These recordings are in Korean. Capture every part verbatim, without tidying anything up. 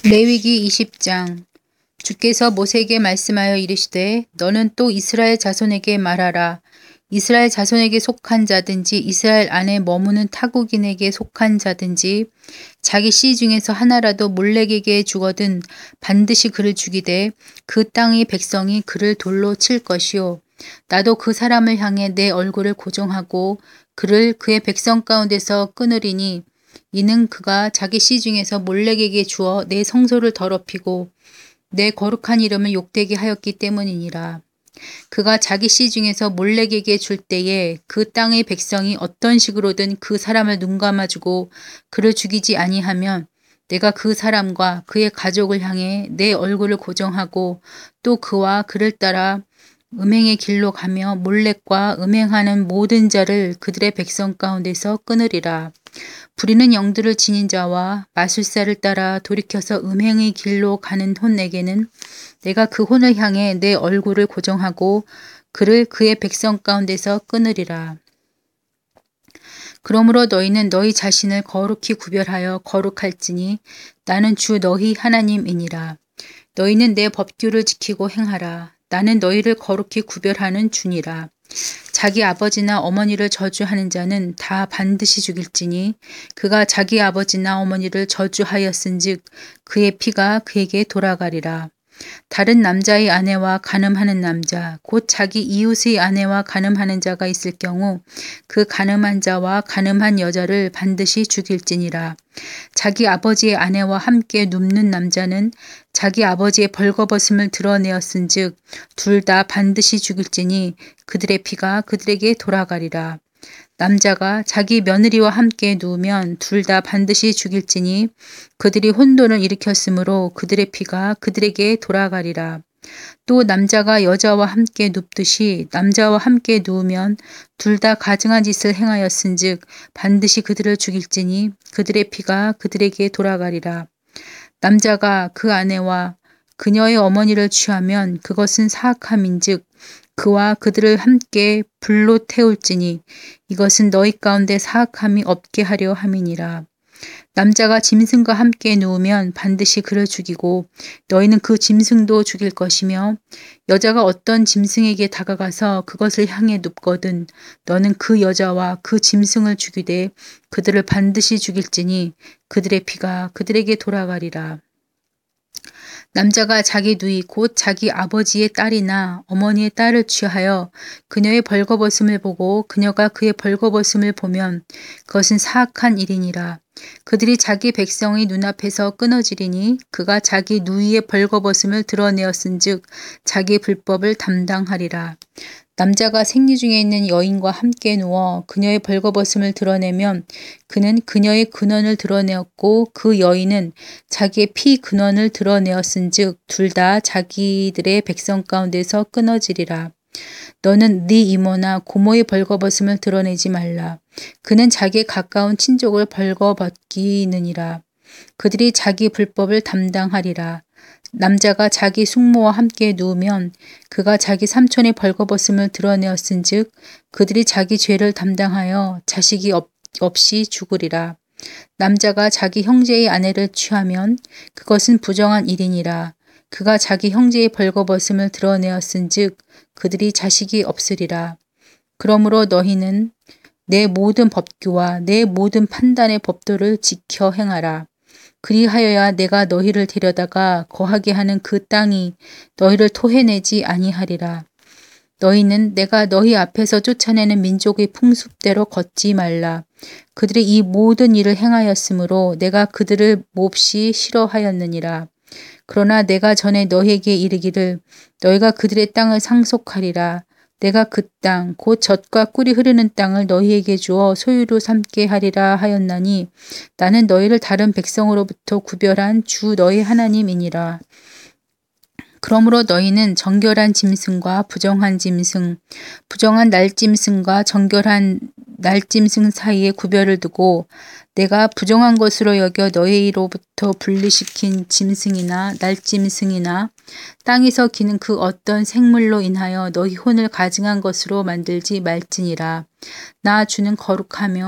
레위기 이십 장. 주께서 모세에게 말씀하여 이르시되 너는 또 이스라엘 자손에게 말하라. 이스라엘 자손에게 속한 자든지 이스라엘 안에 머무는 타국인에게 속한 자든지 자기 씨 중에서 하나라도 몰렉에게 주거든 반드시 그를 죽이되 그 땅의 백성이 그를 돌로 칠 것이요. 나도 그 사람을 향해 내 얼굴을 고정하고 그를 그의 백성 가운데서 끊으리니 이는 그가 자기 씨 중에서 몰렉에게 주어 내 성소를 더럽히고 내 거룩한 이름을 욕되게 하였기 때문이니라. 그가 자기 씨 중에서 몰렉에게 줄 때에 그 땅의 백성이 어떤 식으로든 그 사람을 눈감아주고 그를 죽이지 아니하면 내가 그 사람과 그의 가족을 향해 내 얼굴을 고정하고 또 그와 그를 따라 음행의 길로 가며 몰렉과 음행하는 모든 자를 그들의 백성 가운데서 끊으리라. 부리는 영들을 지닌 자와 마술사를 따라 돌이켜서 음행의 길로 가는 혼에게는 내가 그 혼을 향해 내 얼굴을 고정하고 그를 그의 백성 가운데서 끊으리라. 그러므로 너희는 너희 자신을 거룩히 구별하여 거룩할지니 나는 주 너희 하나님이니라. 너희는 내 법규를 지키고 행하라. 나는 너희를 거룩히 구별하는 주니라. 자기 아버지나 어머니를 저주하는 자는 다 반드시 죽일지니 그가 자기 아버지나 어머니를 저주하였은즉 그의 피가 그에게 돌아가리라. 다른 남자의 아내와 간음하는 남자, 곧 자기 이웃의 아내와 간음하는 자가 있을 경우 그 간음한 자와 간음한 여자를 반드시 죽일지니라. 자기 아버지의 아내와 함께 눕는 남자는 자기 아버지의 벌거벗음을 드러내었은즉 둘 다 반드시 죽일지니 그들의 피가 그들에게 돌아가리라. 남자가 자기 며느리와 함께 누우면 둘 다 반드시 죽일지니 그들이 혼돈을 일으켰으므로 그들의 피가 그들에게 돌아가리라. 또 남자가 여자와 함께 눕듯이 남자와 함께 누우면 둘 다 가증한 짓을 행하였은즉 반드시 그들을 죽일지니 그들의 피가 그들에게 돌아가리라. 남자가 그 아내와 그녀의 어머니를 취하면 그것은 사악함인즉 그와 그들을 함께 불로 태울지니 이것은 너희 가운데 사악함이 없게 하려 함이니라. 남자가 짐승과 함께 누우면 반드시 그를 죽이고 너희는 그 짐승도 죽일 것이며 여자가 어떤 짐승에게 다가가서 그것을 향해 눕거든 너는 그 여자와 그 짐승을 죽이되 그들을 반드시 죽일지니 그들의 피가 그들에게 돌아가리라. 남자가 자기 누이 곧 자기 아버지의 딸이나 어머니의 딸을 취하여 그녀의 벌거벗음을 보고 그녀가 그의 벌거벗음을 보면 그것은 사악한 일이니라. 그들이 자기 백성의 눈앞에서 끊어지리니 그가 자기 누이의 벌거벗음을 드러내었은즉 자기 불법을 담당하리라. 남자가 생리 중에 있는 여인과 함께 누워 그녀의 벌거벗음을 드러내면 그는 그녀의 근원을 드러내었고 그 여인은 자기의 피 근원을 드러내었은즉 둘 다 자기들의 백성 가운데서 끊어지리라. 너는 네 이모나 고모의 벌거벗음을 드러내지 말라. 그는 자기의 가까운 친족을 벌거벗기느니라. 그들이 자기 불법을 담당하리라. 남자가 자기 숙모와 함께 누우면 그가 자기 삼촌의 벌거벗음을 드러내었은즉 그들이 자기 죄를 담당하여 자식이 없, 없이 죽으리라. 남자가 자기 형제의 아내를 취하면 그것은 부정한 일이니라. 그가 자기 형제의 벌거벗음을 드러내었은즉 그들이 자식이 없으리라. 그러므로 너희는 내 모든 법규와 내 모든 판단의 법도를 지켜 행하라. 그리하여야 내가 너희를 데려다가 거하게 하는 그 땅이 너희를 토해내지 아니하리라. 너희는 내가 너희 앞에서 쫓아내는 민족의 풍습대로 걷지 말라. 그들이 이 모든 일을 행하였으므로 내가 그들을 몹시 싫어하였느니라. 그러나 내가 전에 너희에게 이르기를 너희가 그들의 땅을 상속하리라. 내가 그 땅 곧 젖과 꿀이 흐르는 땅을 너희에게 주어 소유로 삼게 하리라 하였나니 나는 너희를 다른 백성으로부터 구별한 주 너희 하나님이니라. 그러므로 너희는 정결한 짐승과 부정한 짐승, 부정한 날짐승과 정결한 날짐승 사이에 구별을 두고 내가 부정한 것으로 여겨 너희로부터 분리시킨 짐승이나 날짐승이나 땅에서 기는 그 어떤 생물로 인하여 너희 혼을 가증한 것으로 만들지 말지니라. 나 주는 거룩하며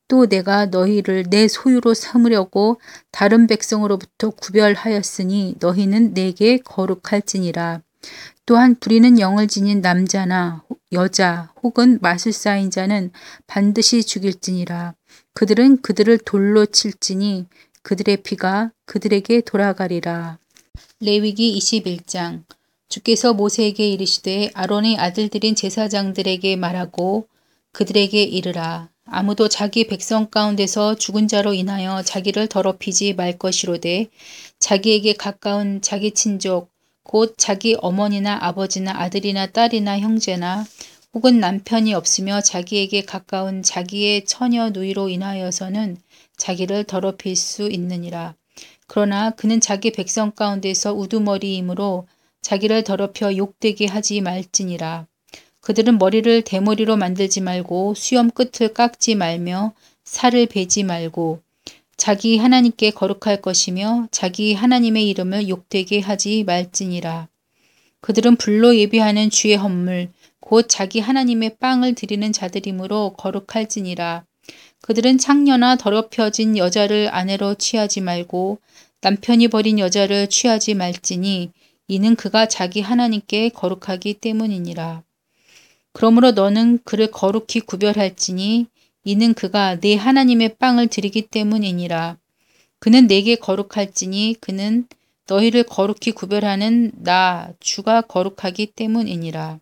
또 내가 너희를 내 소유로 삼으려고 다른 백성으로부터 구별하였으니 너희는 내게 거룩할지니라. 또한 부리는 영을 지닌 남자나 여자 혹은 마술사인 자는 반드시 죽일지니라. 그들은 그들을 돌로 칠지니 그들의 피가 그들에게 돌아가리라. 레위기 이십일 장. 주께서 모세에게 이르시되 아론의 아들들인 제사장들에게 말하고 그들에게 이르라. 아무도 자기 백성 가운데서 죽은 자로 인하여 자기를 더럽히지 말 것이로되 자기에게 가까운 자기 친족 곧 자기 어머니나 아버지나 아들이나 딸이나 형제나 혹은 남편이 없으며 자기에게 가까운 자기의 처녀 누이로 인하여서는 자기를 더럽힐 수 있느니라. 그러나 그는 자기 백성 가운데서 우두머리이므로 자기를 더럽혀 욕되게 하지 말지니라. 그들은 머리를 대머리로 만들지 말고 수염 끝을 깎지 말며 살을 베지 말고 자기 하나님께 거룩할 것이며 자기 하나님의 이름을 욕되게 하지 말지니라. 그들은 불로 예비하는 주의 헌물 곧 자기 하나님의 빵을 드리는 자들이므로 거룩할지니라. 그들은 창녀나 더럽혀진 여자를 아내로 취하지 말고 남편이 버린 여자를 취하지 말지니 이는 그가 자기 하나님께 거룩하기 때문이니라. 그러므로 너는 그를 거룩히 구별할지니 이는 그가 내 하나님의 빵을 드리기 때문이니라. 그는 내게 거룩할지니 그는 너희를 거룩히 구별하는 나 주가 거룩하기 때문이니라.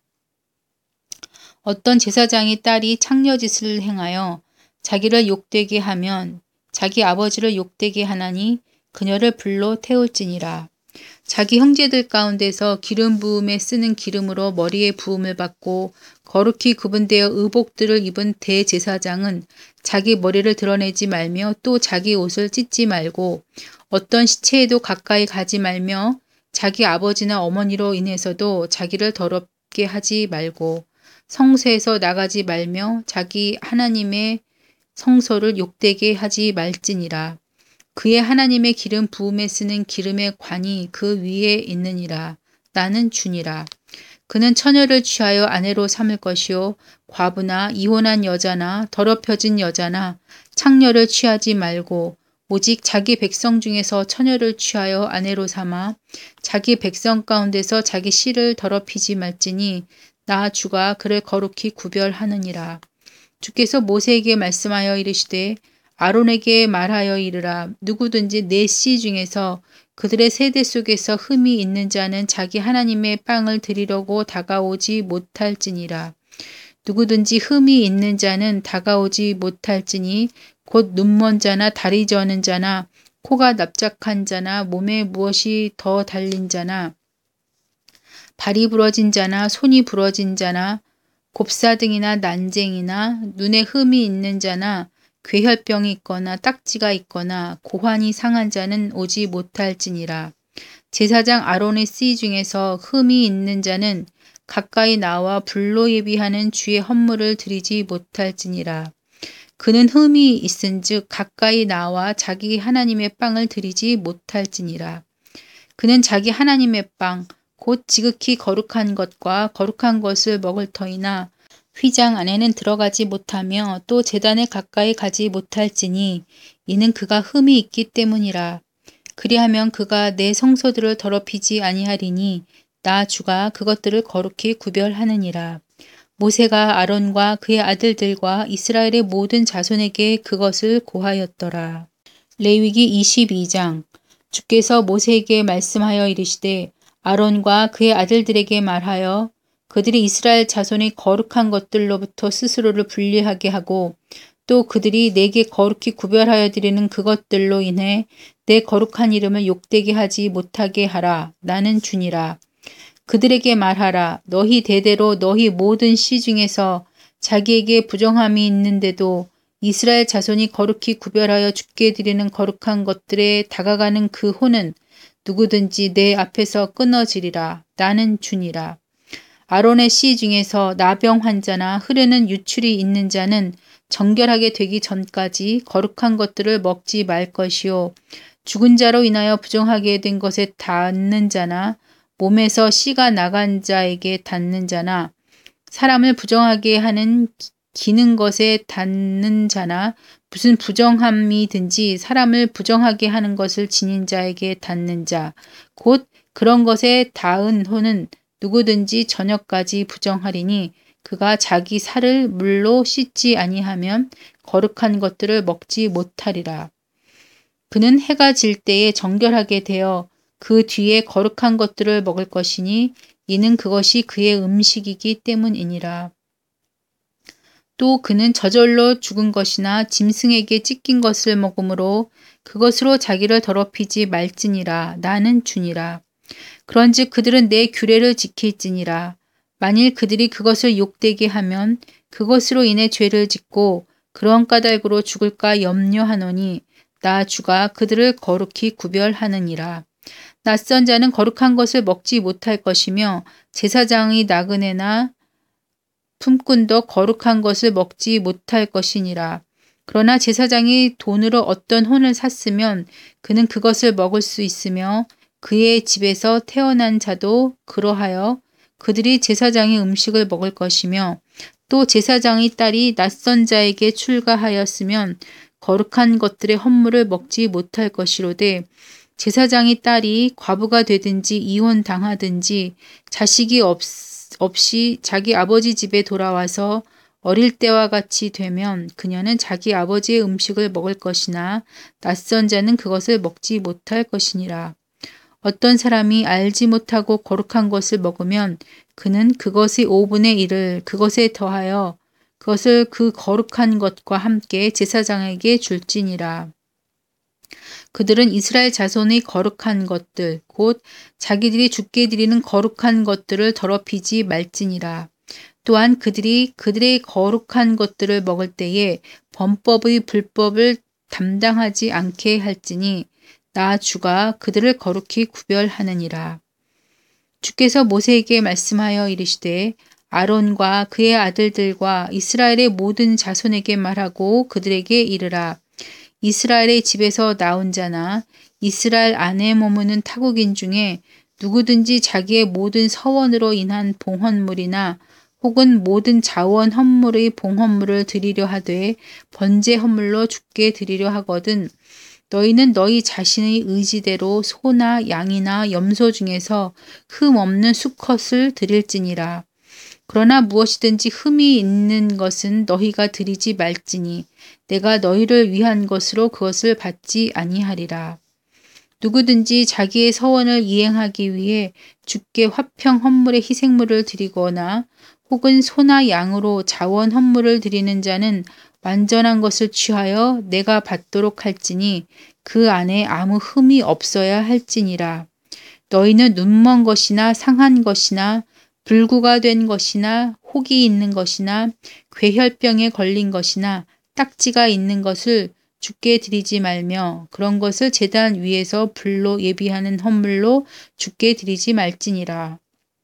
어떤 제사장이 딸이 창녀짓을 행하여 자기를 욕되게 하면 자기 아버지를 욕되게 하나니 그녀를 불로 태울지니라. 자기 형제들 가운데서 기름 부음에 쓰는 기름으로 머리에 부음을 받고 거룩히 구분되어 의복들을 입은 대제사장은 자기 머리를 드러내지 말며 또 자기 옷을 찢지 말고 어떤 시체에도 가까이 가지 말며 자기 아버지나 어머니로 인해서도 자기를 더럽게 하지 말고 성소에서 나가지 말며 자기 하나님의 성소를 욕되게 하지 말지니라. 그의 하나님의 기름 부음에 쓰는 기름의 관이 그 위에 있느니라. 나는 주니라. 그는 처녀를 취하여 아내로 삼을 것이요 과부나 이혼한 여자나 더럽혀진 여자나 창녀를 취하지 말고 오직 자기 백성 중에서 처녀를 취하여 아내로 삼아 자기 백성 가운데서 자기 씨를 더럽히지 말지니 나 주가 그를 거룩히 구별하느니라. 주께서 모세에게 말씀하여 이르시되 아론에게 말하여 이르라. 누구든지 내 씨 중에서 그들의 세대 속에서 흠이 있는 자는 자기 하나님의 빵을 드리려고 다가오지 못할지니라. 누구든지 흠이 있는 자는 다가오지 못할지니 곧 눈먼 자나 다리 저는 자나 코가 납작한 자나 몸에 무엇이 더 달린 자나 발이 부러진 자나 손이 부러진 자나 곱사등이나 난쟁이나 눈에 흠이 있는 자나 괴혈병이 있거나 딱지가 있거나 고환이 상한 자는 오지 못할지니라. 제사장 아론의 씨 중에서 흠이 있는 자는 가까이 나와 불로 예비하는 주의 헌물을 드리지 못할지니라. 그는 흠이 있은즉 가까이 나와 자기 하나님의 빵을 드리지 못할지니라. 그는 자기 하나님의 빵 곧 지극히 거룩한 것과 거룩한 것을 먹을 터이나 휘장 안에는 들어가지 못하며 또 제단에 가까이 가지 못할지니 이는 그가 흠이 있기 때문이라. 그리하면 그가 내 성소들을 더럽히지 아니하리니 나 주가 그것들을 거룩히 구별하느니라. 모세가 아론과 그의 아들들과 이스라엘의 모든 자손에게 그것을 고하였더라. 레위기 이십이 장. 주께서 모세에게 말씀하여 이르시되 아론과 그의 아들들에게 말하여 그들이 이스라엘 자손의 거룩한 것들로부터 스스로를 분리하게 하고 또 그들이 내게 거룩히 구별하여 드리는 그것들로 인해 내 거룩한 이름을 욕되게 하지 못하게 하라. 나는 주니라. 그들에게 말하라. 너희 대대로 너희 모든 씨 중에서 자기에게 부정함이 있는데도 이스라엘 자손이 거룩히 구별하여 주께 드리는 거룩한 것들에 다가가는 그 혼은 누구든지 내 앞에서 끊어지리라. 나는 주니라. 아론의 씨 중에서 나병 환자나 흐르는 유출이 있는 자는 정결하게 되기 전까지 거룩한 것들을 먹지 말 것이요. 죽은 자로 인하여 부정하게 된 것에 닿는 자나 몸에서 씨가 나간 자에게 닿는 자나 사람을 부정하게 하는 기는 것에 닿는 자나 무슨 부정함이든지 사람을 부정하게 하는 것을 지닌 자에게 닿는 자, 곧 그런 것에 닿은 호는 누구든지 저녁까지 부정하리니 그가 자기 살을 물로 씻지 아니하면 거룩한 것들을 먹지 못하리라. 그는 해가 질 때에 정결하게 되어 그 뒤에 거룩한 것들을 먹을 것이니 이는 그것이 그의 음식이기 때문이니라. 또 그는 저절로 죽은 것이나 짐승에게 찢긴 것을 먹으므로 그것으로 자기를 더럽히지 말지니라. 나는 주니라. 그런즉 그들은 내 규례를 지킬지니라. 만일 그들이 그것을 욕되게 하면 그것으로 인해 죄를 짓고 그런 까닭으로 죽을까 염려하노니 나 주가 그들을 거룩히 구별하느니라. 낯선 자는 거룩한 것을 먹지 못할 것이며 제사장의 나그네나 품꾼도 거룩한 것을 먹지 못할 것이니라. 그러나 제사장이 돈으로 어떤 혼을 샀으면 그는 그것을 먹을 수 있으며 그의 집에서 태어난 자도 그러하여 그들이 제사장의 음식을 먹을 것이며 또 제사장의 딸이 낯선 자에게 출가하였으면 거룩한 것들의 헌물을 먹지 못할 것이로되 제사장의 딸이 과부가 되든지 이혼당하든지 자식이 없, 없이 자기 아버지 집에 돌아와서 어릴 때와 같이 되면 그녀는 자기 아버지의 음식을 먹을 것이나 낯선 자는 그것을 먹지 못할 것이니라. 어떤 사람이 알지 못하고 거룩한 것을 먹으면 그는 그것의 오분의 일을 그것에 더하여 그것을 그 거룩한 것과 함께 제사장에게 줄지니라. 그들은 이스라엘 자손의 거룩한 것들 곧 자기들이 주께 드리는 거룩한 것들을 더럽히지 말지니라. 또한 그들이 그들의 거룩한 것들을 먹을 때에 범법의 불법을 담당하지 않게 할지니 나 주가 그들을 거룩히 구별하느니라. 주께서 모세에게 말씀하여 이르시되 아론과 그의 아들들과 이스라엘의 모든 자손에게 말하고 그들에게 이르라. 이스라엘의 집에서 나온 자나 이스라엘 안에 머무는 타국인 중에 누구든지 자기의 모든 서원으로 인한 봉헌물이나 혹은 모든 자원 헌물의 봉헌물을 드리려 하되 번제 헌물로 주께 드리려 하거든 너희는 너희 자신의 의지대로 소나 양이나 염소 중에서 흠 없는 수컷을 드릴지니라. 그러나 무엇이든지 흠이 있는 것은 너희가 드리지 말지니 내가 너희를 위한 것으로 그것을 받지 아니하리라. 누구든지 자기의 서원을 이행하기 위해 주께 화평 헌물의 희생물을 드리거나 혹은 소나 양으로 자원 헌물을 드리는 자는 완전한 것을 취하여 내가 받도록 할지니 그 안에 아무 흠이 없어야 할지니라. 너희는 눈먼 것이나 상한 것이나 불구가 된 것이나 혹이 있는 것이나 괴혈병에 걸린 것이나 딱지가 있는 것을 주께 드리지 말며 그런 것을 제단 위에서 불로 예비하는 헌물로 주께 드리지 말지니라.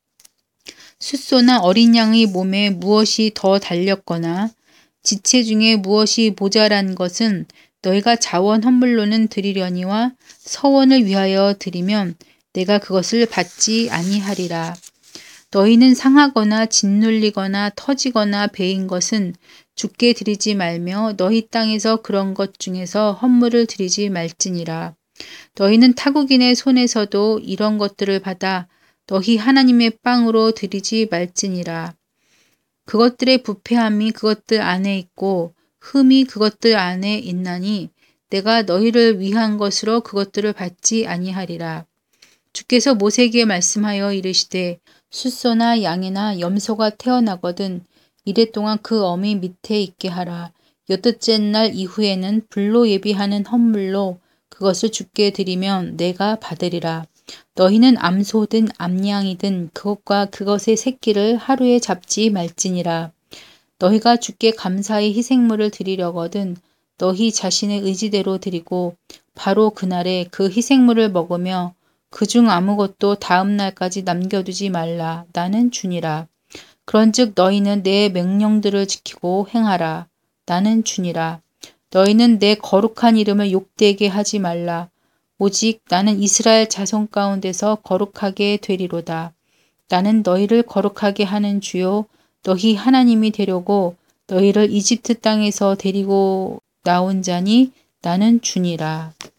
숫소나 어린 양의 몸에 무엇이 더 달렸거나 지체 중에 무엇이 모자란 것은 너희가 자원 헌물로는 드리려니와 서원을 위하여 드리면 내가 그것을 받지 아니하리라. 너희는 상하거나 짓눌리거나 터지거나 베인 것은 주께 드리지 말며 너희 땅에서 그런 것 중에서 헌물을 드리지 말지니라. 너희는 타국인의 손에서도 이런 것들을 받아 너희 하나님의 빵으로 드리지 말지니라. 그것들의 부패함이 그것들 안에 있고 흠이 그것들 안에 있나니 내가 너희를 위한 것으로 그것들을 받지 아니하리라. 주께서 모세에게 말씀하여 이르시되 숫소나 양이나 염소가 태어나거든 이래 동안 그 어미 밑에 있게 하라. 여덟째 날 이후에는 불로 예비하는 헌물로 그것을 주께 드리면 내가 받으리라. 너희는 암소든 암양이든 그것과 그것의 새끼를 하루에 잡지 말지니라. 너희가 주께 감사의 희생물을 드리려거든 너희 자신의 의지대로 드리고 바로 그날에 그 희생물을 먹으며 그중 아무것도 다음 날까지 남겨두지 말라. 나는 주니라. 그런즉 너희는 내 명령들을 지키고 행하라. 나는 주니라. 너희는 내 거룩한 이름을 욕되게 하지 말라. 오직 나는 이스라엘 자손 가운데서 거룩하게 되리로다. 나는 너희를 거룩하게 하는 주요 너희 하나님이 되려고 너희를 이집트 땅에서 데리고 나온 자니 나는 주니라.